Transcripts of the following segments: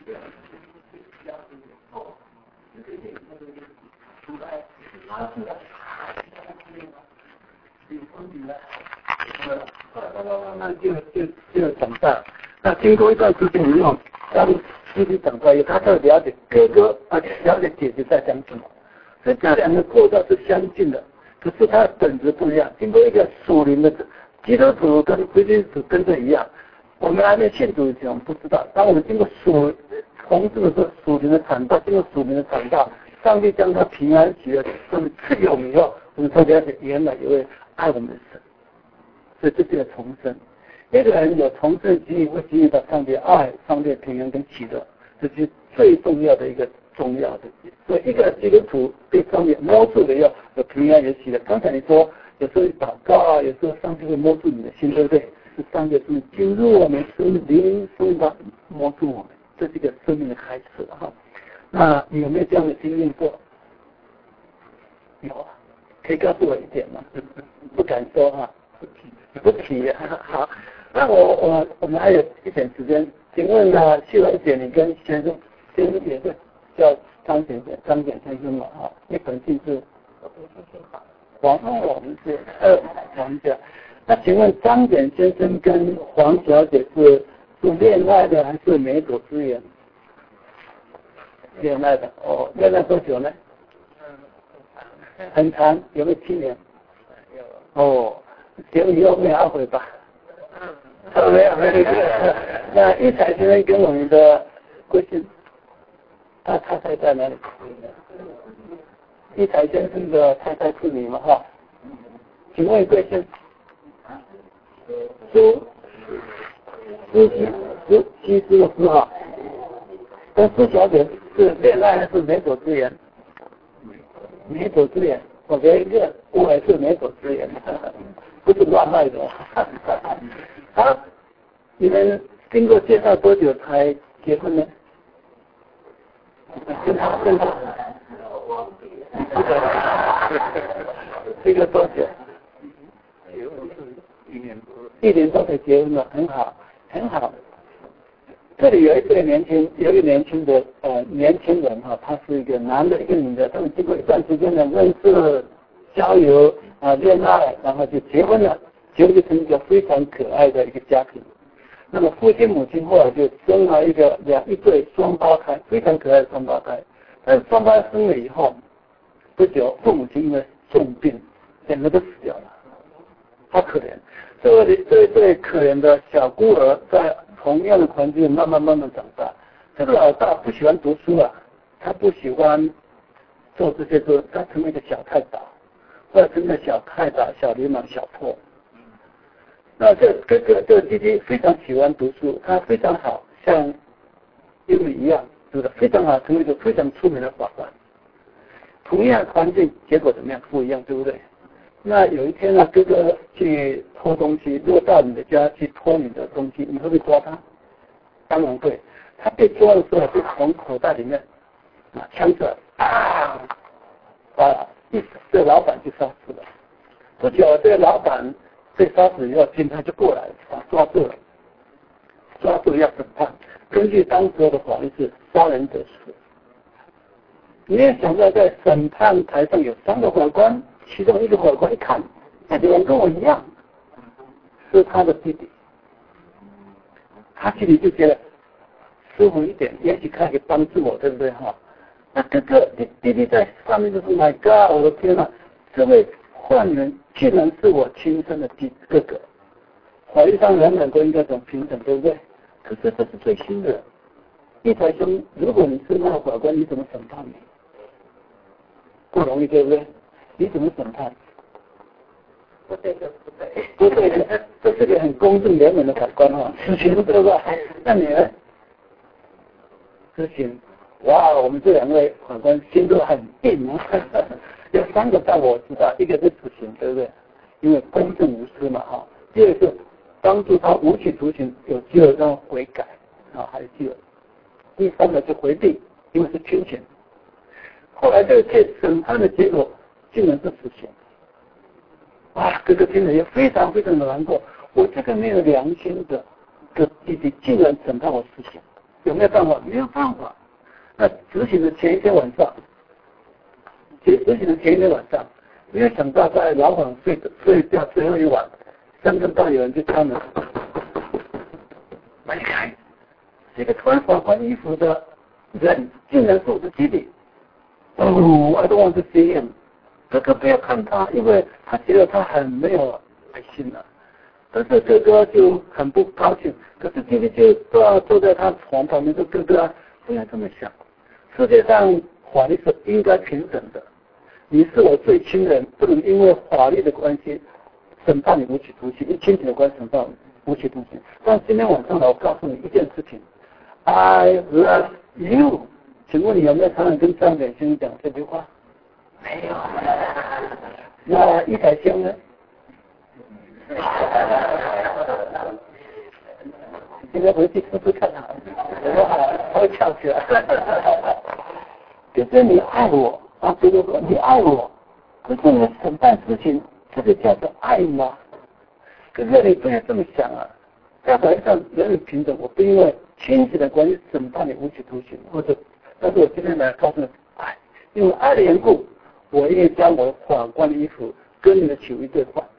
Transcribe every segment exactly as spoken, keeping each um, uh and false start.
那就就就长大。那经过一段时间以后，当弟弟长大以后，他才了解哥哥啊，了解姐姐在讲什么。所以这两个构造是相近的，可是它的本质不一样。经过一个属灵的基督徒跟非基督徒跟这一样，我们还没信主以前我们不知道，当我们经过属从这个属灵的产道，经过属灵的产道，上帝将他平安喜乐这么赐给我们以后，我们才了解原来有位爱我们的神。所以这是个重生。一个人有重生经历，会经历到上帝爱、上帝平安跟喜乐，这是最重要的一个重要的。所以一个基督徒被上帝摸住了要有平安有喜乐。刚才你说有时候祷告啊，有时候上帝会摸住你的心，对不对？是上帝是进入我们生命灵生的摸住我们，这是一个生命的开始哈。那你有没有这样的经验过？有啊，可以告诉我一点吗？不敢说哈，不提。好，那我我我们还有一点时间，请问呢，秀兰姐，你跟先生先生也是叫张先生、张简先生嘛？哈，你本姓是黄我们是二黄家。那请问张简先生跟黄小姐是是恋爱的还是媒妁之言？恋爱的哦，恋爱多久呢？很长，有没有七年？有。哦，结婚以后没有后悔吧？嗯，没有没有。那一彩先生跟我们的贵姓？他太太在哪里？一彩先生的太太是你吗？哈？请问贵姓？苏苏西苏西施的施哈，跟苏小姐是恋爱还是媒妁之言？媒妁之言，我觉得一个我也是媒妁之言，不是乱卖的。好，你们经过介绍多久才结婚呢？跟他跟他，这个多久？一年多，一年多才结婚了，很好，很好。这里有一对年轻，有一个年轻的呃年轻人哈，他是一个男的，一个女的，他们经过一段时间的认识、交友啊、恋爱，然后就结婚了，结婚就成一个非常可爱的一个家庭。那么父亲母亲后来就生了一个两一对双胞胎，非常可爱的双胞胎。但是双胞胎生了以后，不久父母亲因为重病，两个都死掉了，好可怜。这位这一对可怜的小孤儿在同样的环境慢慢慢慢长大。这个老大不喜欢读书啊，他不喜欢做这些事，他成为一个小太保，或者成为小太保、小流氓、小破。那这这个这个弟弟非常喜欢读书，他非常好，像英语一样，读得非常好，成为一个非常出名的法官。同样环境，结果怎么样？不一样，对不对？那有一天呢，哥哥去偷东西，如果到你的家去偷你的东西，你会不会抓他？当然会。他被抓的时候，就从口袋里面拿枪子啊，把一这老板就杀死了。不久，这个老板被杀死以后，警察就过来把抓住了，抓住要审判。根据当时的法律是杀人者死。你也想到在审判台上有三个法官，其中一个法官一看，那个人跟我一样，是他的弟弟，他心里就觉得舒服一点，也许可以帮助我，对不对哈？那哥哥弟弟弟在上面就是 My God， 我的天哪，这位犯人竟然是我亲生的弟哥哥，法律上人人都应该讲平等，对不对？可是这是最新的。一台兄，如果你是那个法官，你怎么审判你？不容易，对不对？你怎么审判？不对的，不对，不对的，这是个很公正廉明的法官啊，死刑对吧？那你呢？死刑，哇，我们这两位法官心都很硬啊。有三个但我知道，一个是死刑，对不对？因为公正无私嘛，哈。第二个是帮助他无期徒刑，有机会让悔改，啊，还有机会。第三个是回避，因为是侵权。后来这个届审判的结果竟然是死刑。哇，哥哥听了也非常非常的难过。我这个没有良心的个弟弟竟然审判我死刑， 有没有办法？没有办法。那执行的前一天晚上，执执行的前一天晚上，没有想到在老板睡睡觉最后一晚，三更半有人就敲门，门开，这个穿法官衣服的人竟然是我的弟弟。哦 ，I don't want to see him。哥哥不要看他，因为他觉得他很没有爱心了。但是哥哥就很不高兴，可是弟弟就坐坐在他床旁边说：“哥哥啊，不要这么想，世界上法律是应该平等的。你是我最亲人，不能因为法律的关系审判你无期徒刑，因亲情的关系审判无期徒刑。但今天晚上呢，我告诉你一件事情 ，I love you。请问你有没有常常跟张远先生讲这句话？没有。那一台香呢？”现在回去试试看啊，我说好，他会翘起来。就是你爱我啊，哥哥说你爱我，可是你审判事情，这个叫做爱吗？可是你不要这么想啊，在法律上人人平等，我不因为亲戚的关系审判你无期徒刑，或者，但是我今天来告诉你，爱，因为爱的缘故，我愿意将我法官的衣服跟你的球衣兑换。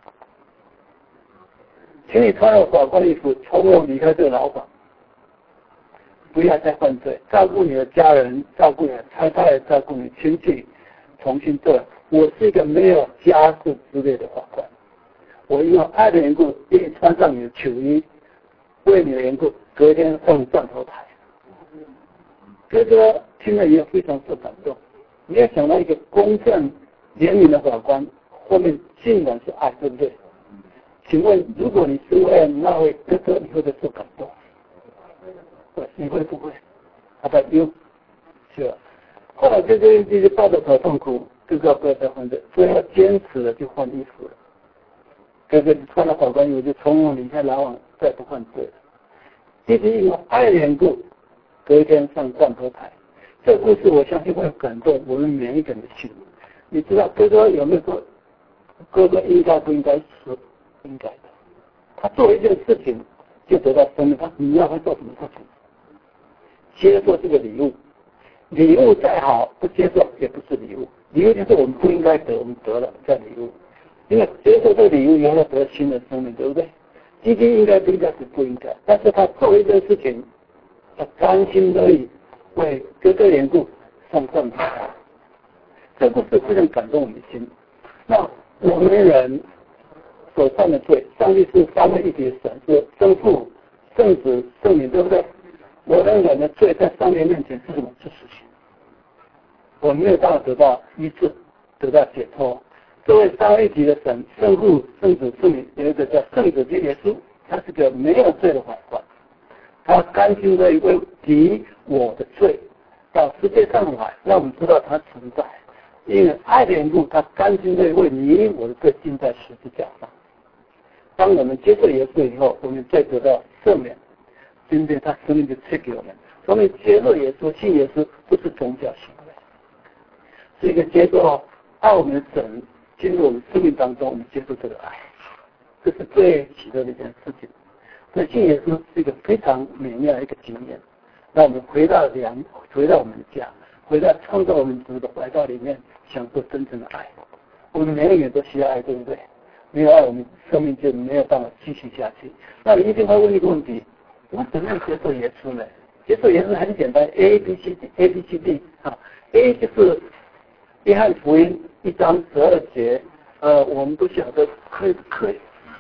请你穿了法官的衣服，从容离开这个牢房，不要再犯罪，照顾你的家人，照顾你的太太，照顾你亲戚，重新做人。我是一个没有家事之类的法官，我因为爱的缘故，愿意穿上你的球衣，为你的缘故，隔天上断头台。哥哥听了也非常受感动，没有想到一个公正严明的法官，后面竟然是爱，对不对？请问，如果你是为那位哥哥，你会不会受感动？你会不会？好吧，有，是。后来哥哥一直抱着头痛哭，哥哥不要再犯罪，所以他坚持了就换衣服了。哥哥穿了法官衣服就从容离开牢房，再不犯罪了。弟弟因为爱的缘故，隔一天上断头台。这个故事我相信会感动我们每一个人的心。你知道哥哥有没有说，哥哥应该不应该死？应该的，他做一件事情就得到生命，他你要他做什么事情？接受这个礼物，礼物再好不接受也不是礼物，礼物就是我们不应该得，我们得了叫礼物，因为接受这个礼物以后要得新的生命，对不对？基金应该不应该是不应该，但是他做一件事情，他甘心乐意为哥哥缘故上断头台，这故事非常感动我们的心。那我们人所犯的罪，上帝是三位一体的神，是圣父、圣子、圣灵，对不对？我们人的罪在上帝面前是什么？是死刑。我没有办法得到医治，得到解脱。这位三位一体的神，圣父、圣子、圣灵，有一个叫圣子的耶稣，他是个没有罪的法官，他甘心的为抵我的罪到世界上来，让我们知道他存在。因为爱的缘故，他甘心的为你我的罪钉在十字架上。当我们接受耶稣以后，我们再得到赦免，今天他生命就赐给我们。所以接受耶稣、信耶稣不是宗教行为，是一个接受爱我们的神进入我们生命当中，我们接受这个爱，这是最喜乐的一件事情。所以信耶稣是一个非常美妙的一个经验，让我们回到良，回到我们的家，回到创造我们主的怀抱里面，享受真正的爱。我们每个人都需要爱，对不对？没有爱，我们生命就没有办法继续下去。那你一定会问一个问题：我怎么样接受耶稣呢？接受耶稣很简单 ，A B C D A B C D 啊 ，A 就是约翰福音一章十二节，呃，我们都晓得可以可以，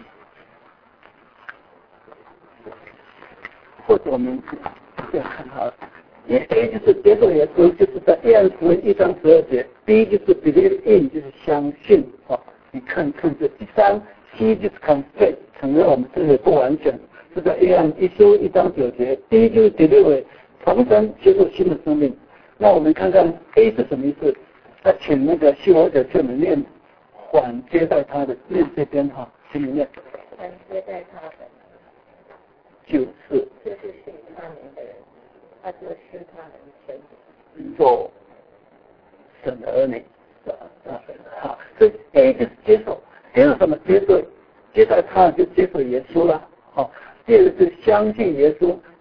或者我们这样看好了。A 就是接受耶稣，就是在约翰福音一章十二节 ；B 就是 believe in， 就是相信啊。你看看这第三 ，C 就是 confess， 承认我们自己不完全，是在约翰一书一章九节。D 就是 deliver， 重生接受新的生命。那我们看看 A 是什么意思？那请那个希罗者去门念缓接待他的，念这边哈，请你念。 缓接待他的， 就是就是信他名的人，他就施他的一生做神的儿女。好，所以 A 就是接受，接受什么？接受，接待他就接受耶稣了。好，第二个是相信耶稣，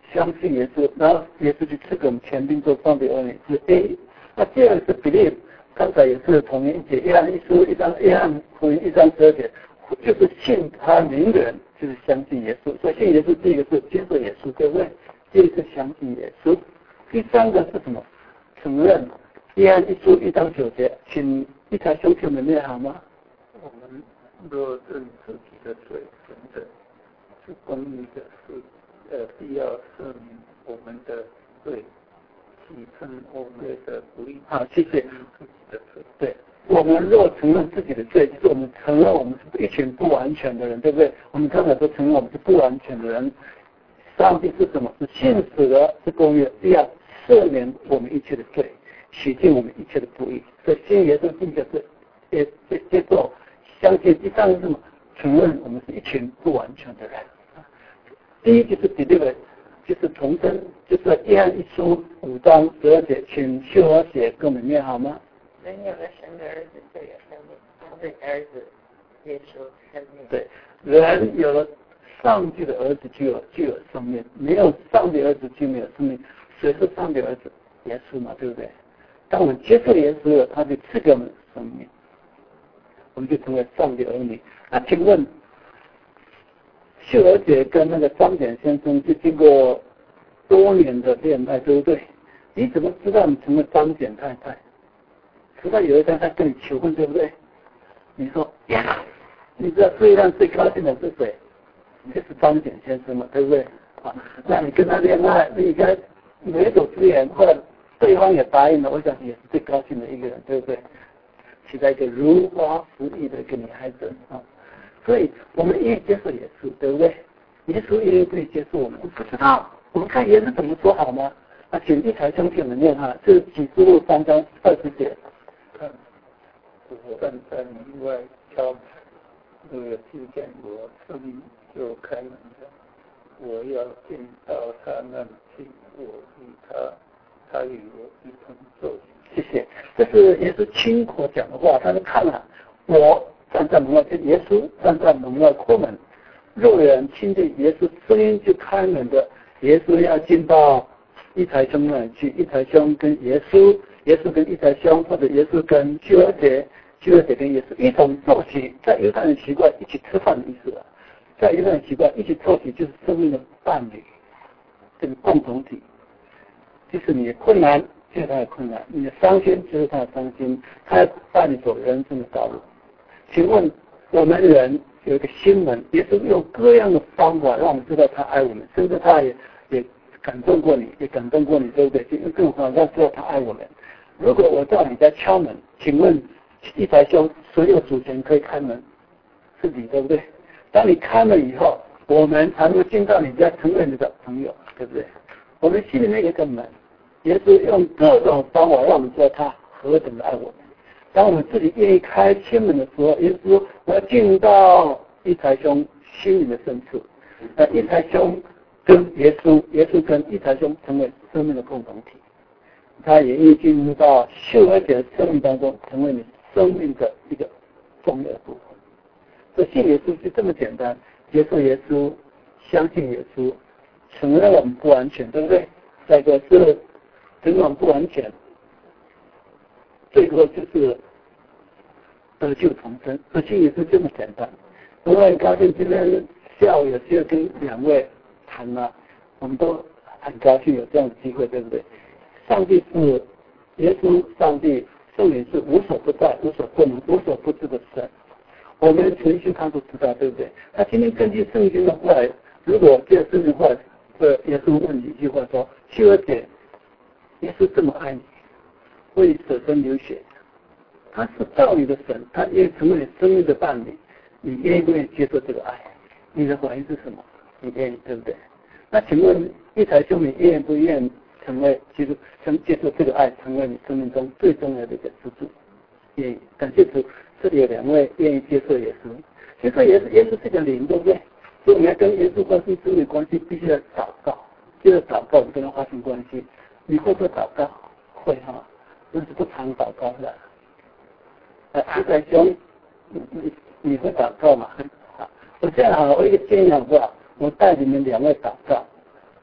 相信耶稣，然后耶稣就赐给我们权柄做上帝儿女，是 A。那第二个是 believe， 刚才也是同一节，约翰一书一章，约翰福音一章十二节，就是信他名的人就是相信耶稣。所以信耶稣第一个是接受耶稣，对不对？第二个是相信耶稣。第三个是什么？承认。约翰一书一章九节，请一台兄弟们念好吗？ 我们若认自己的罪，神的是公义的，是呃必要赦免我们的罪，洗净我们的不义。 好，谢谢。 自己的罪。 对，我们若承认自己的罪，就是我们承认我们是一群不完全的人，对不对？我们刚才都承认我们是不完全的人。上帝是什么？是信使的，是公义的，必要赦免我们一切的罪，洗净我们一切的不义。所以信耶稣并且是接接接受。相信第三个是什么？承认我们是一群不完全的人。第一就是 deliver， 就是重生，就是约翰一书五章十二节，请秀儿写跟我们念好吗？ 人有了神的儿子就有生命，他的儿子耶稣生命。 对，人有了上帝的儿子就有就有生命，没有上帝的儿子就没有生命。谁是上帝的儿子？耶稣嘛，对不对？当我们接受耶稣了，他就赐给我们生命。我们就成为上帝儿女。那请问，秀儿姐跟那个张典先生就经过多年的恋爱，对不对？你怎么知道你成为张典太太？直到有一天他跟你求婚，对不对？你说呀，你知道世界上最高兴的是谁？就是张典先生嘛，对不对？啊，那你跟他恋爱，你应该没走之言，后来对方也答应了，我想也是最高兴的一个人，对不对？期待一个如花似玉的一个女孩子啊，所以我们愿意接受耶稣，对不对？耶稣愿意不接受我们，不知道。我们看耶稣怎么说好吗？那请一台兄弟们念哈，这是启示录三章二十节。 看，我站在门外敲门，若有听见我声音就开门的，我要进到他那里去，我与他，他与我一同坐。 谢谢，这是耶稣亲口讲的话。他说：“看了，我站在门外，跟耶稣站在门外叩门。若有人听见耶稣声音就开门的，耶稣要进到一台兄那里去。一台兄跟耶稣，耶稣跟一台兄，或者耶稣跟秀儿姐，秀儿姐跟耶稣一同坐席，在犹太人习惯一起吃饭的意思了。在犹太人习惯一起坐席，就是生命的伴侣，这个共同体，就是你的困难。”就是他的困难，你的伤心就是他的伤心，他带你走人生的道路。请问我们人有一个新闻，耶稣用各样的方法让我们知道他爱我们，甚至他也也感动过你，也感动过你，对不对？就更何况让知道他爱我们。如果我到你家敲门，请问一台兄所有主权可以开门，是你对不对？当你开门以后，我们才能进到你家成为你的朋友，对不对？我们心里面有一个门。耶稣用各种方法让我们知道他何等的爱我们。当我们自己愿意开心门的时候，耶稣说我要进到一台兄心灵的深处。那一台兄跟耶稣，耶稣跟一台兄成为生命的共同体。他也愿意进入到秀儿姐的生命当中，成为你生命的一个重要的部分。所以信耶稣就这么简单，接受耶稣，相信耶稣，承认我们不完全，对不对？再一个是承认不完全，最后就是得救重生，这信也是这么简单。我很高兴今天下午有机会跟两位谈了，我们都很高兴有这样的机会，对不对？上帝是耶稣，上帝圣灵是无所不在、无所不能、无所不知的神。我们程序看都知道，对不对？那今天根据圣经的话，如果这圣经话，呃，耶稣问你一句话说：“秀儿姐，耶稣这么爱你，为你舍身流血，他是造你的神，他愿意成为你生命的伴侣，你愿不愿意接受这个爱？你的反应是什么？你愿意，对不对？那请问一台兄弟愿不愿意成为接受、成接受这个爱，成为你生命中最重要的一个支柱？愿意，感谢主，这里有两位愿意接受耶稣，接受耶稣，耶稣是个灵，对不对？所以你要跟耶稣发生生命关系，必须要祷告，接着祷告，你跟他发生关系。你会不会祷告？会哈，但是不常祷告的。呃，一台兄，你你你会祷告吗？好，我这样好，我一个建议好不好？我带你们两位祷告。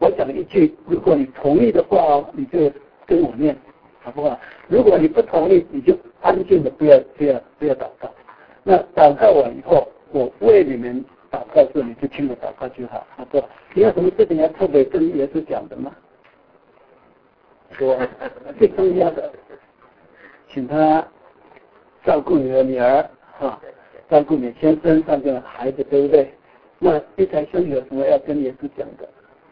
我讲一句，如果你同意的话，你就跟我念，好不好？如果你不同意，你就安静的不要不要不要祷告。那祷告完以后，我为你们祷告的时候，你就听我祷告就好，好不好？你有什么事情要特别跟耶稣讲的吗？说最重要的，请他照顾你的女儿啊，照顾你先生上面的孩子，对不对？那一才兄有什么要跟耶稣讲的？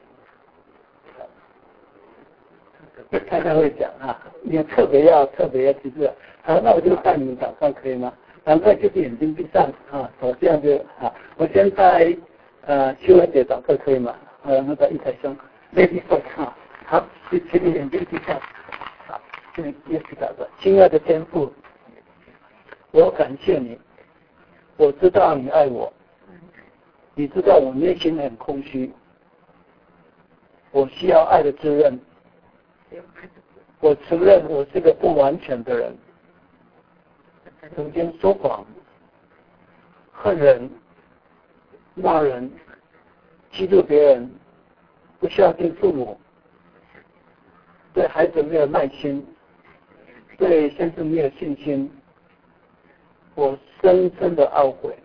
太太会讲啊，你特别要特别要记住。好，那我就带你们祷告，可以吗？赶快就是眼睛闭上啊，手这样就好。我先带呃秋儿姐祷告可以吗？呃，那个一才兄 ，Lady First 哈，好，请请你眼睛闭上，好，请你耶稣祷告。亲爱的天父，我感谢你，我知道你爱我，你知道我内心很空虚，我需要爱的滋润。我承认我是个不完全的人，曾经说谎、恨人、骂人、欺负别人，不孝敬父母，对孩子没有耐心，对先生没有信心，我深深的懊悔。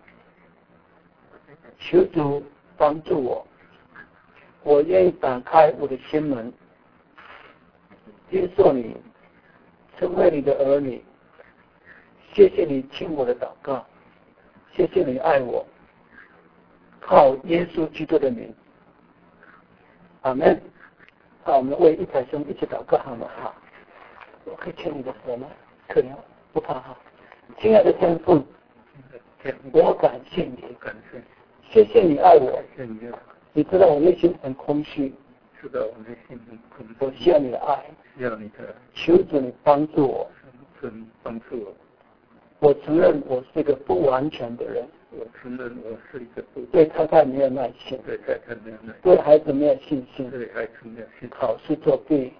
求主帮助我，我愿意打开我的心门，接受你，成为你的儿女。谢谢你听我的祷告，谢谢你爱我，靠耶稣基督的名，阿门。好，我们为一才兄一起祷告好吗？好，我可以牵你的手吗？可以，不怕哈。亲爱的天父，我感谢你，谢谢你爱我，你知道我内心很空虚， 知道我内心很空虚， 我需要你的爱， 需要你的爱， 求主你帮助我， 求你帮助我。 我承认我是一个不完全的人， 我承认我是一个不对太太没有耐心， 对太太没有耐心， 对孩子没有信心， 对孩子没有信心， 考试作弊，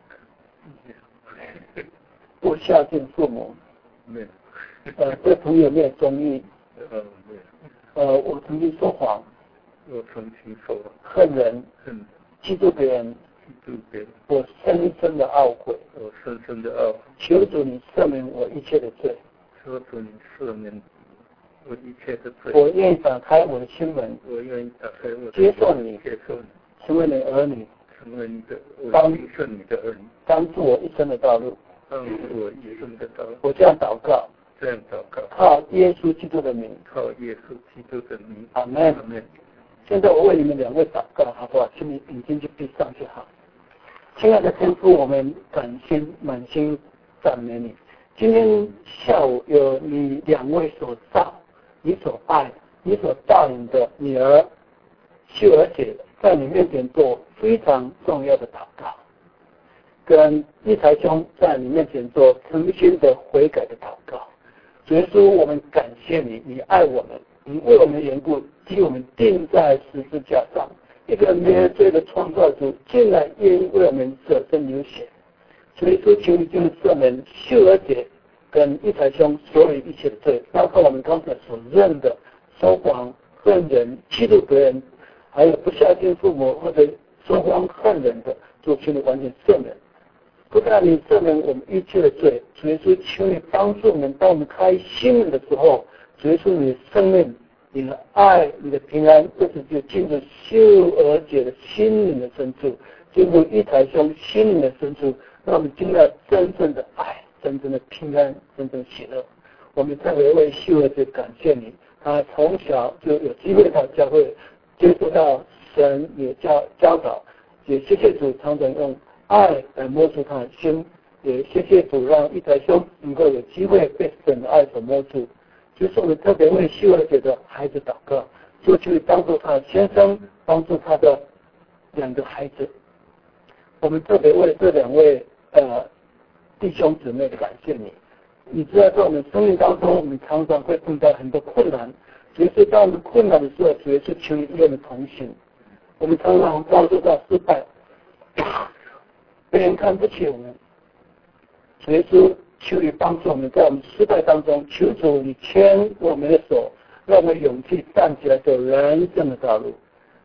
不孝敬父母， 没有， 呃，对朋友没有忠义， 呃，没有， 呃，我曾经说谎， 我曾经说恨人， 恨欺负别人， 欺负别人， 我深深的懊悔， 我深深的懊悔。 求主你赦免我一切的罪， 求主你赦免我一切的罪。 我愿意打开我的心门， 我愿意打开我的接受你， 接受你， 成为你的儿女， 成为你的，我帮继承你的儿女， 帮助我一生的道路。 帮助我一生的道路。 我这样祷告， 这样祷告， 靠耶稣基督的名， 靠耶稣基督的名。 阿门。 阿门。 现在我为你们两位祷告，好不好？请你眼睛就闭上就好。亲爱的天父，我们感心满心赞美你。今天下午有你两位所造、你所爱、你所带领的女儿秀儿姐，在你面前做非常重要的祷告，跟一才兄在你面前做诚心的悔改的祷告。主耶稣，我们感谢你，你爱我们，你为我们的缘故，替我们钉在十字架上。一个没有罪的创造主，竟然愿意为我们舍身流血。主耶稣，求你就是赦免秀儿姐跟一才兄所有一切的罪，包括我们刚才所认的说谎、恨人、欺负别人，还有不孝敬父母或者说谎恨人的，主求你完全赦免。不但你赦免我们一切的罪，主耶稣，求你帮助我们，当我们开心门的时候，主耶稣，你的生命、你的爱、你的平安，这次就进入秀儿姐的心灵的深处，进入一才兄心灵的深处，让我们进入真正的爱、真正的平安、真正的喜乐。我们特别为秀儿姐感谢你，她从小就有机会到教会接触到神，也教教导，也谢谢主常常用爱来摸出他的心，也谢谢主让一才兄能够有机会被神的爱所摸住。就是我们特别为秀儿姐的孩子祷告，就去帮助他的先生，帮助他的两个孩子。我们特别为这两位呃弟兄姊妹感谢你。你知道在我们生命当中，我们常常会碰到很多困难，主要是当我们困难的时候，主要是求你与我们同行。我们常常遭受到失败，别人看不起我们，主耶稣，求你帮助我们，在我们失败当中，求主你牵我们的手，让我们勇气站起来走人生的道路。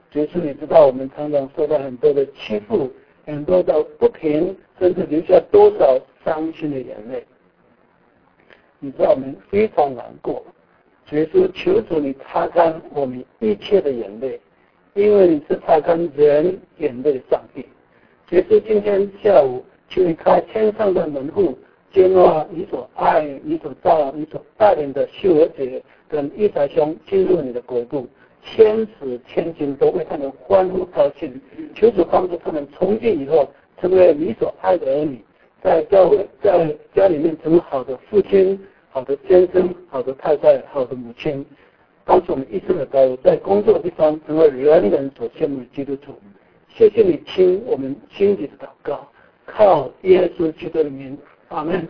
主耶稣，你知道我们常常受到很多的欺负，很多的不平，甚至留下多少伤心的眼泪。你知道我们非常难过，主耶稣，求主你擦干我们一切的眼泪，因为你是擦干人眼泪的上帝。主耶稣，今天下午求你开天上的门户，接纳你所爱、你所造、你所带领的秀儿姐跟一才兄进入你的国度，千使千金都为他们欢呼高兴。求主帮助他们从今以后成为你所爱的儿女，在教会、在家里面成为好的父亲、好的先生、好的太太、好的母亲，帮助我们一生的道路，在工作的地方成为人人所羡慕的基督徒。谢谢你听我们心里的祷告，靠耶稣基督的名，阿门。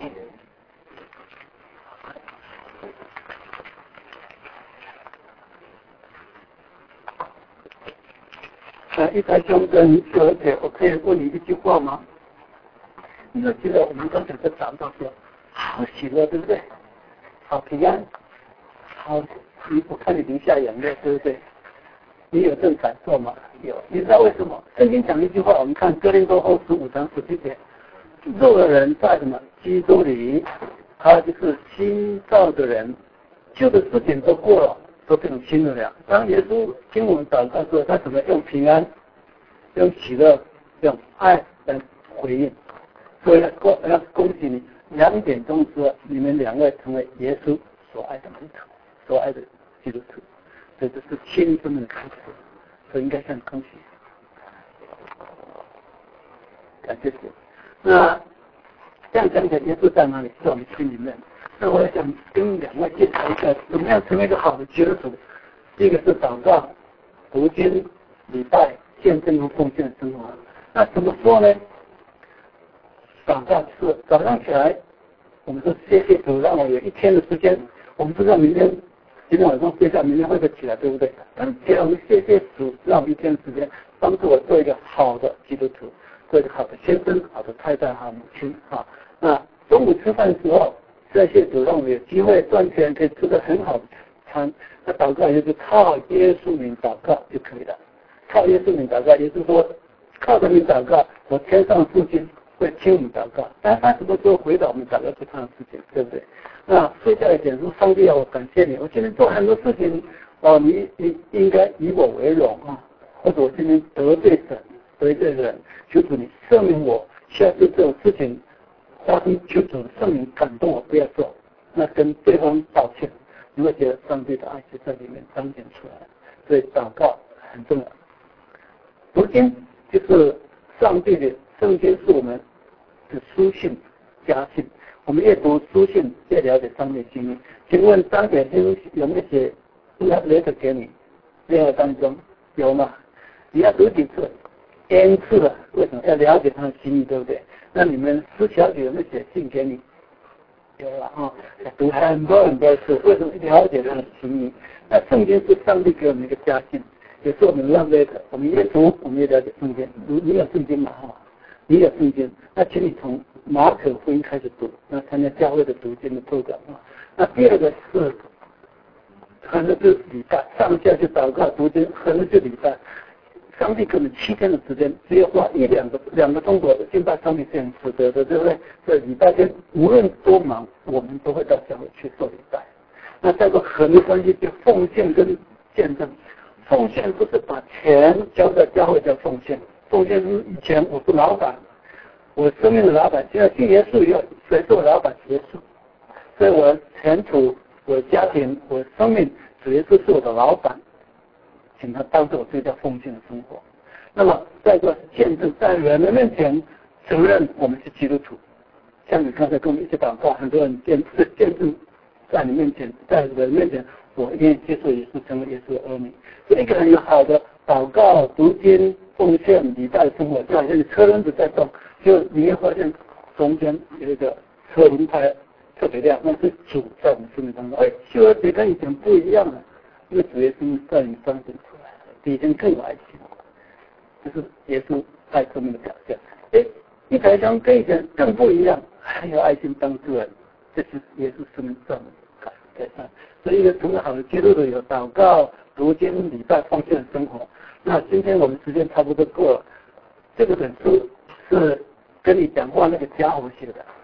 呃，一才兄跟秀儿姐，我可以问你一句话吗？你有记得我们刚才在讲到说，好喜乐，对不对？好平安，好，你我看你流下眼泪，对不对？你有这种感受吗？有。你知道为什么？圣经讲一句话，我们看哥林多后书五章十七节，肉的人在什么？基督里，他就是新造的人，旧的事情都过了，都变成新的了。当耶稣听我们祷告说，他怎么用平安、用喜乐、用爱来回应？所以要要恭喜你，两点钟说你们两位成为耶稣所爱的门徒，所爱的基督徒。这就是亲身的感受，所以应该向恭喜，感谢主。那这样讲起来，耶稣在哪里？在我们心里面。那我想跟两位介绍一下，怎么样成为一个好的基督徒。第一个是祷告、读经、礼拜、见证和奉献的生活。那怎么说呢？祷告是早上起来，我们说谢谢主，让我有一天的时间。我们知道明天。今天晚上睡觉，明天会不会起来，对不对？但是起来我们谢谢主，让我们一天的时间帮助我做一个好的基督徒，做一个好的先生、好的太太、好的母亲啊。那中午吃饭的时候，谢谢主，让我们有机会赚钱，可以吃个很好的餐。那祷告就是靠耶稣名祷告就可以了，靠耶稣名祷告，也就是说靠着名祷告，我天上父亲会听我们祷告，但他什么时候回答我们祷告是他的事情，对不对？那睡觉一点说，上帝啊，我感谢你，我今天做很多事情，哦，你你应该以我为荣啊，或者我今天得罪神，得罪人，求主你赦免我，下次这种事情发生，求主圣灵感动我不要做，那跟对方道歉，你会觉得上帝的爱就在里面彰显出来，所以祷告很重要。读经就是上帝的圣经，是我们的书信家信。我们越读书信，越了解上帝心意。请问张姐经有没有写 love letter 给你？恋爱当中有吗？你要读几次 ？n 次了，为什么要了解他的心意，对不对？那你们施小姐有没有写信给你？有了啊，读很多很多次，为什么了解他的心意？那圣经是上帝给我们一个家信，也是我们 love letter。我们越读，我们越了解圣经。你你有圣经吗？哈，你有圣经，那请你从马可福音开始读，那参加教会的读经的 program 啊。那第二个是，可能是礼拜，上下就祷告读经，可能就礼拜。上帝可能七天的时间，只有花一两个两个钟头的敬拜上帝是很值得的，对不对？所以礼拜天无论多忙，我们都会到教会去做礼拜。那再个很没关系，就奉献跟见证。奉献不是把钱交到教会叫奉献，奉献是以前我是老板。我生命的老板，现在信耶稣以后，谁是我老板？耶稣。所以我的前途、我的家庭、我的生命，主耶稣是我的老板，请他帮助我这叫奉献的生活。那么再一个见证，在人的面前承认我们是基督徒。像你刚才跟我们一起祷告，很多人见见证在你面前，在人面前，我愿意接受耶稣，成为耶稣的儿女。所以一个人有好的祷告、读经、奉献、礼拜的生活，就好像你车轮子在动。就你会发现中间有一个车轮胎特别亮，那是主在我们生命当中。哎，秀儿姐跟以前不一样了，因为主耶稣在你彰显出来，比以前更有爱心，这是耶稣爱生命的表现。哎，一台香跟以前更不一样，还有爱心帮助人，这是耶稣生命上的改善。所以一个成为好的基督徒有祷告、读经、礼拜、奉献的生活。 那今天我们时间差不多过了，这个本书是跟你讲话那个家伙写的，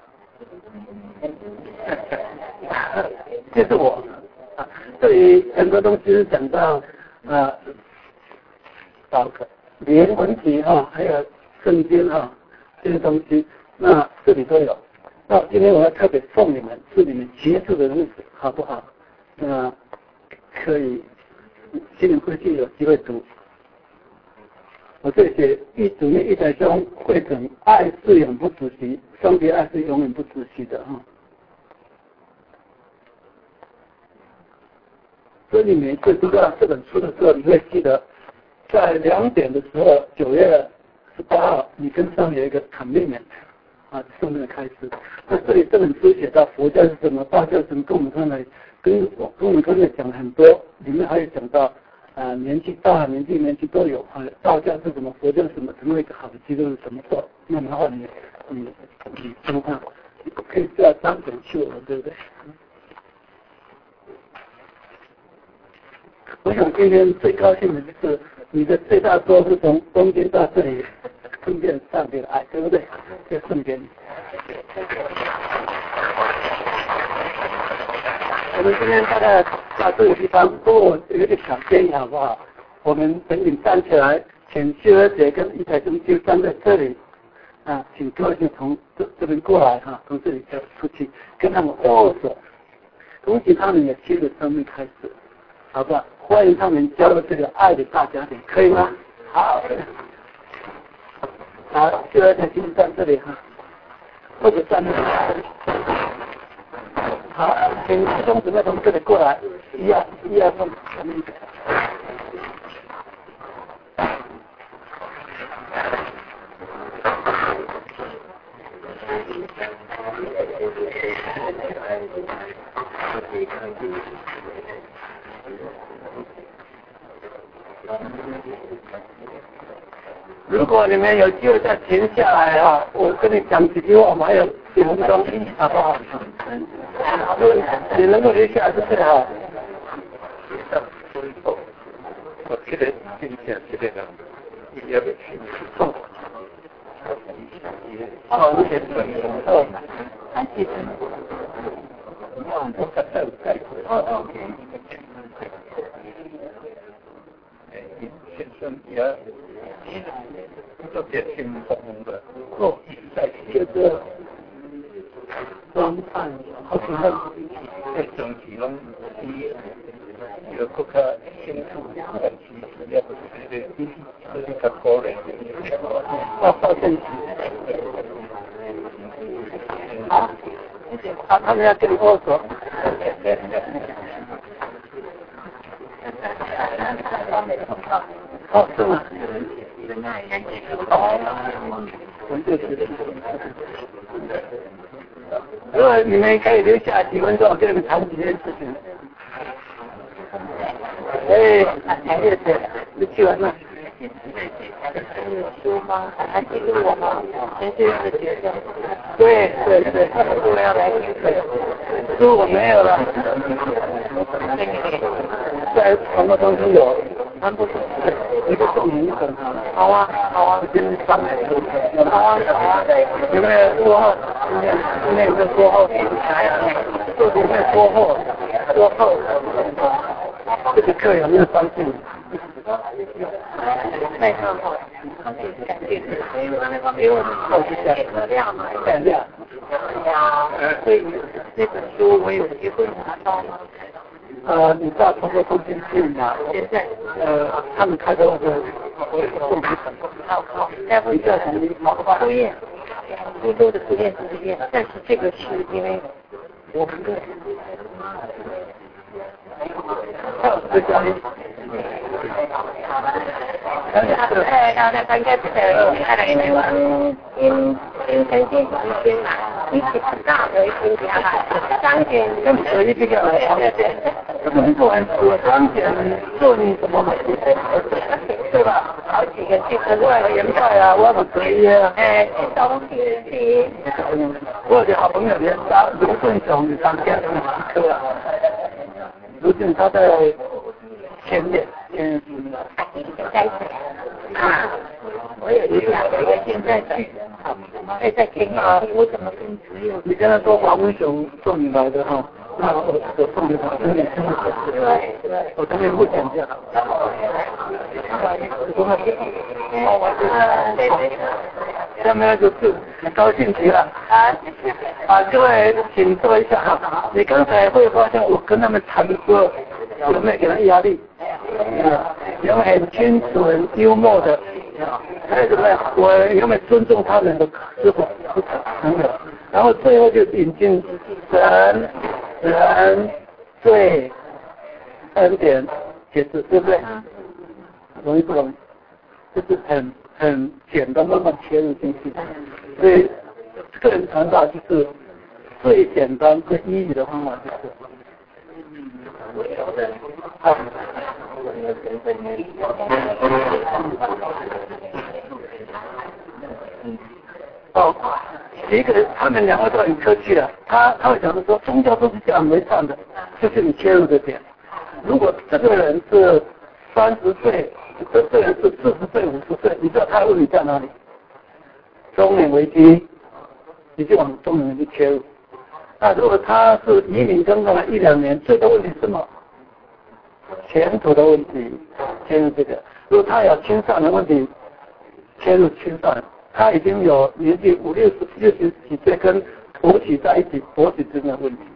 这是我。啊，对于很多东西是讲到啊，到连文题哈，还有圣经哈这些东西，那这里都有。那今天我要特别送你们，是你们结束的日子，好不好？那可以，今年回去有机会读。我这里写一主念一代兄会整爱是永不止息，双别爱是永远不止息的哈。所以你每次读到这本书的时候，你会记得，在两点的时候，九月十八号，你跟上有一个 commitment 啊，圣命的开始。那这里这本书写到佛教是什么，道教是什么，跟我们刚才跟跟我们刚才讲了很多，里面还有讲到啊、呃、年纪大、年纪年纪都有啊，道教是什么，佛教是什么，成为一个好的基督是什么做？那然后你你你怎么看？可以叫张嘴去我，对不对？我想今天最高兴的就是你的最大多是从中间到这里看见上帝的爱，对不对？就送给你。我们今天大概到这个地方，如果有点小建议好不好？我们等你站起来，请秀儿姐跟一台中就站在这里啊，请各位就从这这边过来哈、啊，从这里就出去跟他们握手，恭喜他们有新的生命开始。好吧，欢迎他们加入这个爱的大家庭，可以吗？好，好，就要在请站这里哈，或者站那里。好，请师兄姊妹从这里过来，一二一二三。如果你们有机会再停下来啊，我跟你讲几句话，我们还有几分钟，好不好？你能够留下来是最好。 我记得今天这个也不清楚。 哦，你写的哦，还记得。 哇，我刚才有概括。哦，OK。哎，先生也特别听懂的，哦，在这个装扮，好像在整体上有更加清楚的问题，也不是的，这是个个人的， 要到正题。好，好，他们要跟你握手。哦，是吗？如果你们可以留下几分钟，跟你们谈几件事情。哎，还是你去完了。 有书吗？还记得我吗？先去是学生。 对对对， 书要来听课。 书我没有了。在什么东西有？ 蛮不错。 一个送你一本哈。 好啊，好啊。 今天上来的。 好啊，好啊。 有没有说后？今天今天有没有说后？有没有说后？说后。这个课有没有帮助？ 非常好，感谢，因为那个给我们口给的量嘛， 很亮。 呀，所以这本书我有机会拿到吗？ 呃，你知道通过中间去拿？ 现在， 呃，他们开的那个送礼本。 好好，待会儿书院，苏州的书院是书院，但是这个是因为我们的。 这家里。 哎，然后呢，刚开始的开了一个新新城新新嘛，一起很大的一新家来，张姐跟谁一个来？对对对，工作很多，张姐做你什么？对吧？ 好几个去合作元帅啊，我们可以啊。 哎，东西西。 我有个好朋友连张卢俊雄，你当天的马克啊。卢俊他在前列，前在一起啊，我有一两个月现在去，可以再听啊，我怎么跟只有你跟他说黄文雄送你来的哈，那我我送给他，跟你听对对， 我跟你不讲价。下面就是很高兴极了啊，谢谢啊，各位请说一下哈，你刚才会发现我跟他们谈的时候有没有给他压力？啊，有没有很清楚、很幽默的？还有什么？我有没有尊重他人的师傅？没有。然后最后就引进神、人、罪、恩典、解释，对不对？容易不容易？就是很很简单，慢慢切入进去。所以个人传道就是最简单、最易语的方法，就是。好。哦，一个他们两个都很客气的，他他会讲的说，宗教都是这样没上的，就是你切入的点。如果这个人是三十岁，这个人是四十岁、五十岁，你知道他的问题在哪里？中年危机，你就往中年危机切入。那如果他是移民刚刚来一两年，最多问题是什么？前途的问题，切入这个。如果他有青少年问题，切入青少年。他已经有年纪五六十、六十几岁，跟勃起在一起，勃起之间的问题。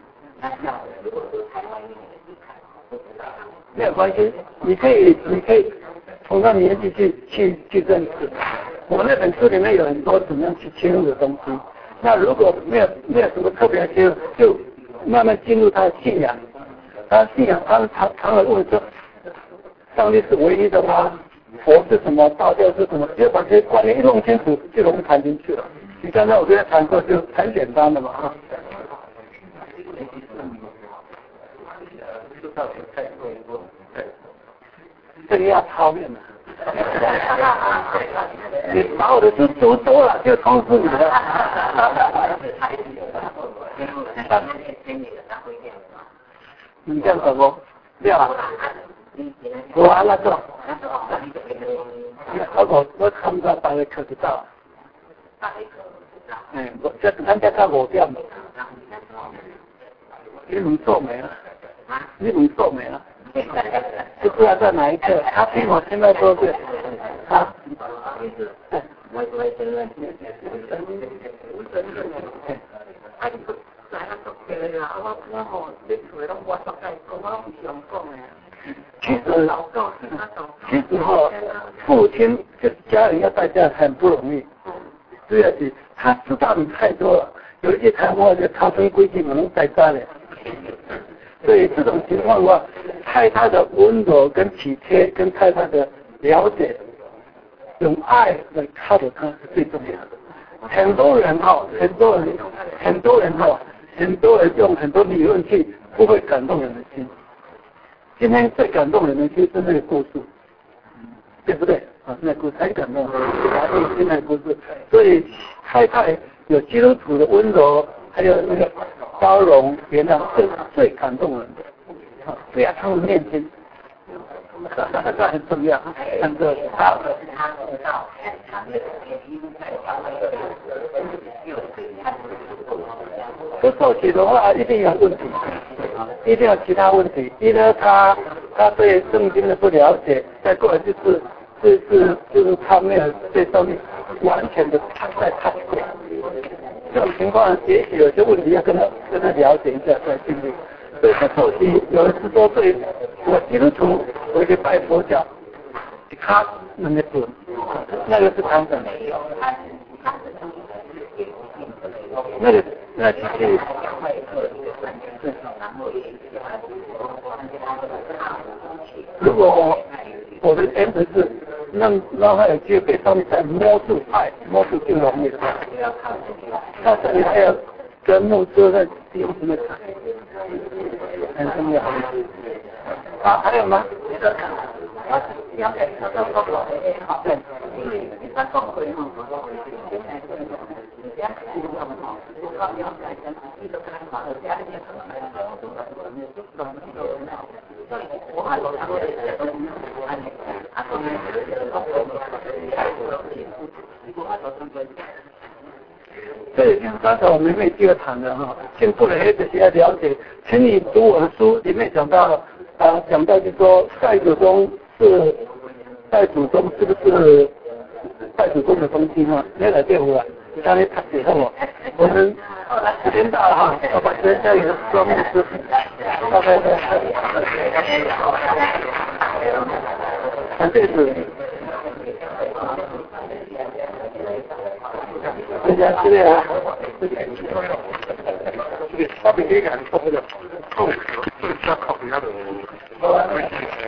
没有关系，你可以，你可以从他年纪去去去认识。我那本书里面有很多怎么样去切入的东西。那如果没有没有什么特别切入，就慢慢进入他的信仰。他信仰，他常常常问说，上帝是唯一的吗？佛是什么？道教是什么？就把这些观念一弄清楚，就容易谈进去了。你刚才我跟他谈过，就很简单的嘛哈。这个要操练的。你把我的书读多了，就通知你了。你这样怎么？这样啊？我完了之后。我我看到大概看得到，嗯，我这参加到五点，你们做没了？你们做没了？不知道在哪一刻，他比我现在多岁，啊，我我承认，我承认，啊，你不来了都对啦，我我吼，你厝里拢我作在讲，我拢想讲的。其实，其实哈，父亲就是家人要带家很不容易。对啊，是，他知道你太多了，有一些台湾的咖啡规矩不能在家里。所以这种情况的话，太太的温柔跟体贴，跟太太的了解，用爱来靠着他是最重要的。很多人哈，很多人，很多人哈，很多人用很多理论去不会感动人的心。今天最感动人的就是那个故事，对不对？啊，那个故事很感动，还有现在故事。所以太太有基督徒的温柔，还有那个包容、原谅，这是最感动人的。啊，对啊，他们念经，这很重要。很重要。好。不受洗的话，一定有问题，一定有其他问题。一呢，他他对圣经的不了解，再过来就是就是就是他没有对上帝完全的在探过。这种情况，也许有些问题要跟他跟他了解一下再进入。所以他受洗，有人是说对我基督徒，我去拜佛教，他那个是那个是唐人。那个那其实，如果我我的原则是让让他有机会被上帝再摸住爱，摸住就容易了。到这里还要跟牧师在弟兄姊妹谈，很重要。啊，还有吗？对。 这已经刚才我们没机会谈的哈，进步了也只是要了解，请你读我的书，里面讲到啊，讲到就说代祖宗是代祖宗是不是代祖宗的东西哈？你来对我，让你看以后我我们时间到了哈，我把时间交给庄牧师。OK， 感谢主。大家是的啊， 这个差别感受的，痛，这个靠不了的。